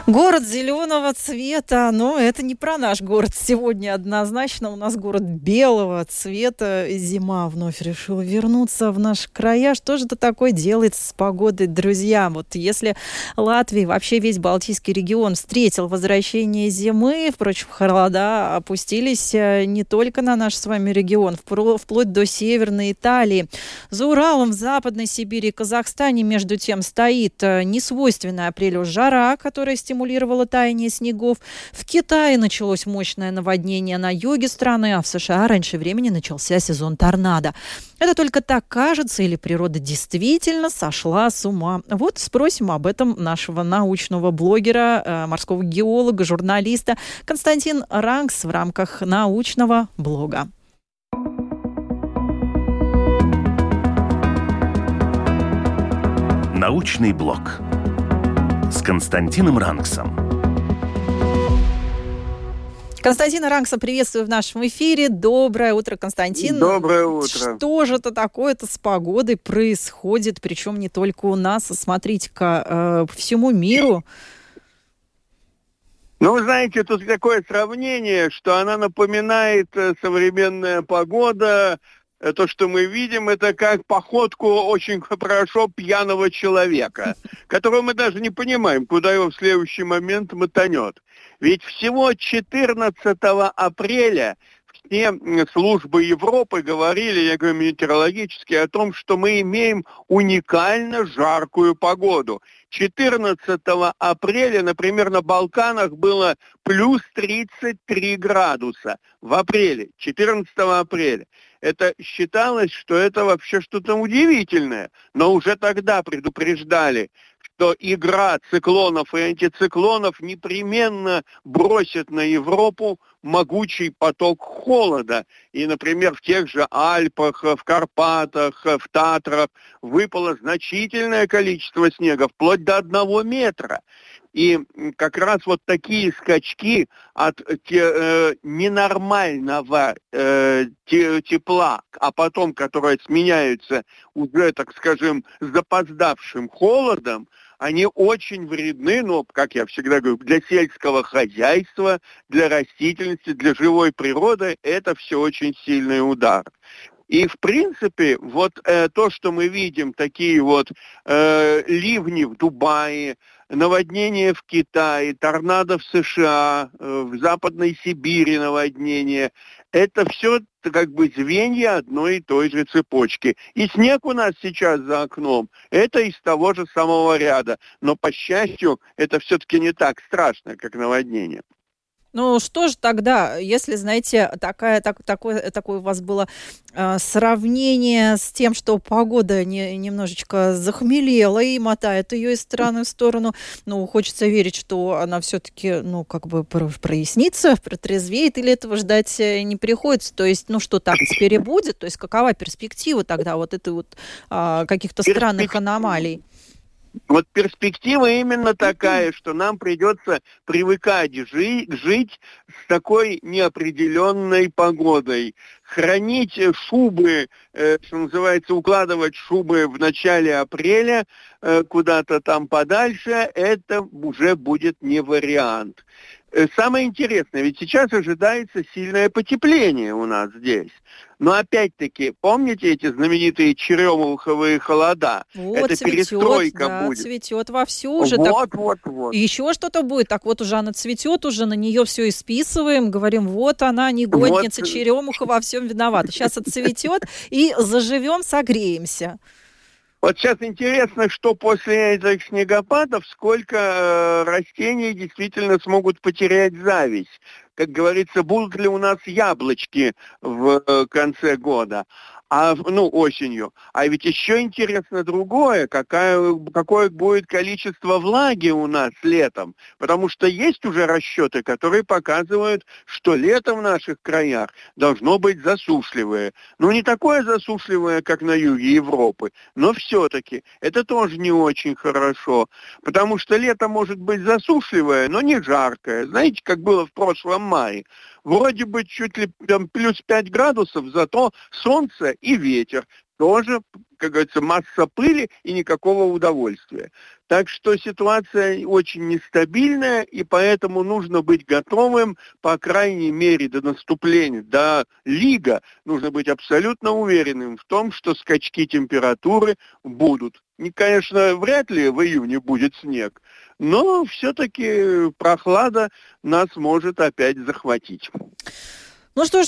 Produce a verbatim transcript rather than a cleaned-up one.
Город зеленого цвета, но это не про наш город сегодня однозначно. У нас город белого цвета. Зима вновь решила вернуться в наши края. Что же это такое делается с погодой, друзья? Вот если Латвия, вообще весь Балтийский регион встретил возвращение зимы, впрочем, холода опустились не только на наш с вами регион, вплоть до Северной Италии. За Уралом, в Западной Сибири и Казахстане, между тем, стоит несвойственная апрелю жара, которая стимулировала таяние снегов. В Китае началось мощное наводнение на юге страны, а в США раньше времени начался сезон торнадо. Это только так кажется, или природа действительно сошла с ума? Вот спросим об этом нашего научного блогера, морского геолога, журналиста Константин Рангс в рамках научного блога. Научный блог с Константином Рангсом. Константина Рангса приветствую в нашем эфире. Доброе утро, Константин. Доброе утро. Что же это такое-то с погодой происходит? Причем не только у нас, а смотрите-ка, э, по всему миру. Ну, вы знаете, тут такое сравнение, что она напоминает современная погода. То, что мы видим, это как походку очень хорошо пьяного человека, которого мы даже не понимаем, куда его в следующий момент мотанет. Ведь всего четырнадцатого апреля все службы Европы говорили, я говорю метеорологически, о том, что мы имеем уникально жаркую погоду. четырнадцатого апреля, например, на Балканах было плюс тридцать три градуса в апреле, четырнадцатого апреля. Это считалось, что это вообще что-то удивительное, но уже тогда предупреждали, что игра циклонов и антициклонов непременно бросит на Европу могучий поток холода. И, например, в тех же Альпах, в Карпатах, в Татрах выпало значительное количество снега, вплоть до одного метра. И как раз вот такие скачки от те, э, ненормального э, те, тепла, а потом, которые сменяются уже, так скажем, запоздавшим холодом, они очень вредны, но, как я всегда говорю, для сельского хозяйства, для растительности, для живой природы это все очень сильный удар. И, в принципе, вот э, то, что мы видим, такие вот э, ливни в Дубае, наводнения в Китае, торнадо в США, э, в Западной Сибири наводнения, это все как бы звенья одной и той же цепочки. И снег у нас сейчас за окном, это из того же самого ряда. Но, по счастью, это все-таки не так страшно, как наводнение. Ну что же тогда, если, знаете, такая, так, такое, такое у вас было э, сравнение с тем, что погода не, немножечко захмелела и мотает ее из стороны в сторону, ну, хочется верить, что она все-таки, ну, как бы прояснится, протрезвеет, или этого ждать не приходится? То есть, ну, что так теперь и будет? То есть, какова перспектива тогда вот этой вот э, каких-то странных аномалий? Вот перспектива именно такая, что нам придется привыкать жи- жить с такой неопределенной погодой. Хранить шубы, э, что называется, укладывать шубы в начале апреля э, куда-то там подальше, это уже будет не вариант. Самое интересное, ведь сейчас ожидается сильное потепление у нас здесь. Но опять-таки, помните эти знаменитые черемуховые холода? Вот, это цветет, перестройка да, будет. Цветет вовсю уже. Вот, так... вот, вот. И еще что-то будет. Так вот уже она цветет, уже на нее все исписываем, говорим, вот она, негодница, вот. Черемуха во всем виновата. Сейчас отцветет и заживем, согреемся. Вот сейчас интересно, что после этих снегопадов, сколько э, растений действительно смогут потерять зависть. Как говорится, будут ли у нас яблочки в э, конце года, а, ну, осенью. А ведь еще интересно другое, какая, какое будет количество влаги у нас летом. Потому что есть уже расчеты, которые показывают, что лето в наших краях должно быть засушливое. Ну, не такое засушливое, как на юге Европы, но все-таки это тоже не очень хорошо. Потому что лето может быть засушливое, но не жаркое. Знаете, как было в прошлом мае. Вроде бы чуть ли там плюс пять градусов, зато солнце и ветер. Тоже как говорится, масса пыли и никакого удовольствия. Так что ситуация очень нестабильная, и поэтому нужно быть готовым, по крайней мере, до наступления, до лига, нужно быть абсолютно уверенным в том, что скачки температуры будут. И, конечно, вряд ли в июне будет снег, но все-таки прохлада нас может опять захватить. Ну что ж,